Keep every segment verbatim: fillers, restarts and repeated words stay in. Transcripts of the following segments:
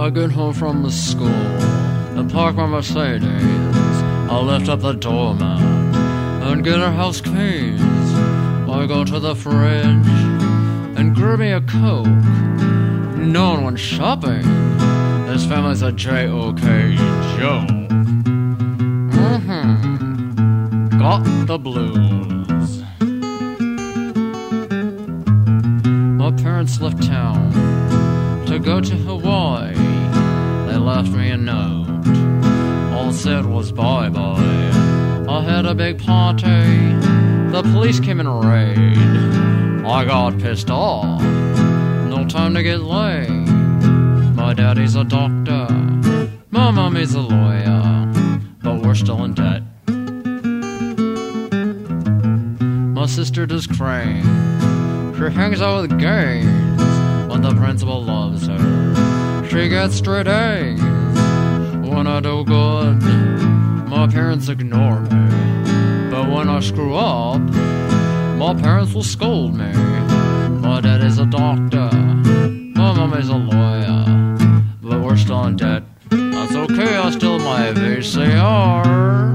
I get home from the school and park my Mercedes. I lift up the doormat and get her house keys. I go to the fridge and grab me a Coke. No one went shopping. This family's a J O K joke. Mm-hmm. Got the blues. My parents left town to go to Hawaii. They left me a note. All it said was bye-bye. I had a big party. The police came and raid. I got pissed off. No time to get laid. My daddy's a doctor. My mommy's a lawyer. But we're still in debt. My sister does crane. She hangs out with gays. But the principal loves her. She gets straight A's. When I do good, my parents ignore me. But when I screw up, my parents will scold me. My dad is a doctor. My mom is a lawyer. But we're still in debt. That's okay, I still have my V C R.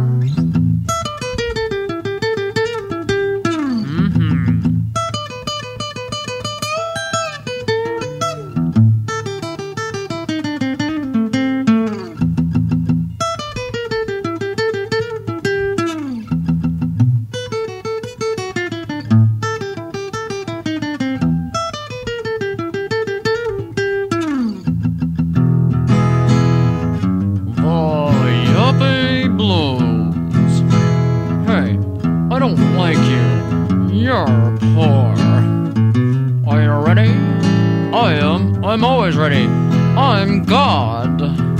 I'm always ready. I'm God.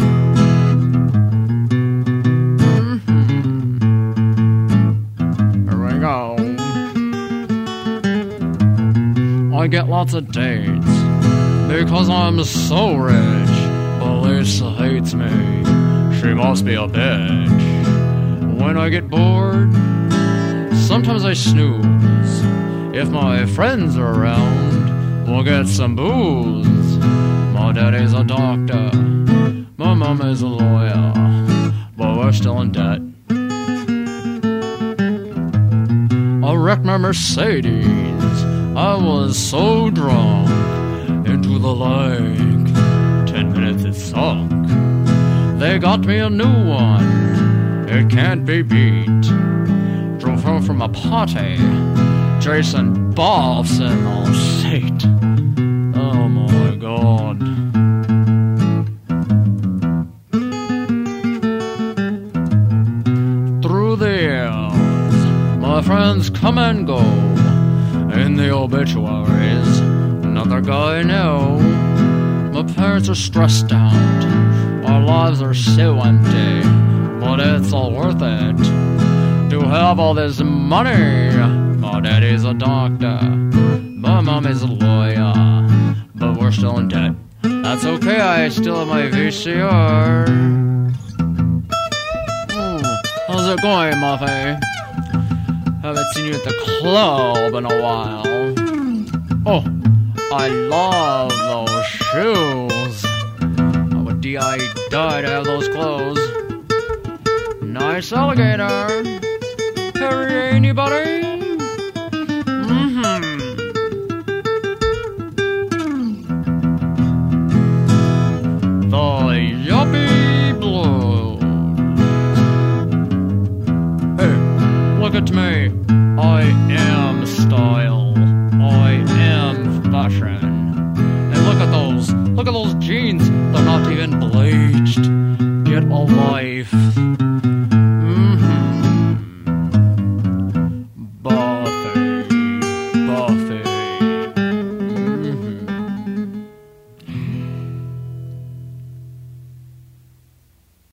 Mm-hmm. Here we go. I get lots of dates because I'm so rich. But Lisa hates me. She must be a bitch. When I get bored, sometimes I snooze. If my friends are around, we'll get some booze. My daddy's a doctor. My mom is a lawyer. But we're still in debt. I wrecked my Mercedes. I was so drunk. Into the lake. Ten minutes it sunk. They got me a new one. It can't be beat. Drove home from a party. Jason Boff's in the seat. Oh my God. Through the years, my friends come and go. In the obituaries, another guy I know. My parents are stressed out. Our lives are so empty. But it's all worth it to have all this money. My daddy's a doctor. My mom is a lawyer. But we're still in debt. That's okay, I still have my V C R. Ooh, how's it going, Muffy? Haven't seen you at the club in a while. Oh, I love those shoes. I would die, die to have those clothes. Nice alligator. Harry, anybody? Mm-hmm. The Yuppie Blues. Hey, look at me. I am style. I am fashion. And look at those. Look at those jeans. They're not even bleached. Get a life.